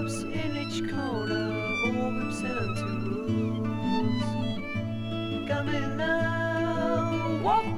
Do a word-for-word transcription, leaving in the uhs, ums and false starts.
pubs in each corner, all with seventy rules. Come in now, walk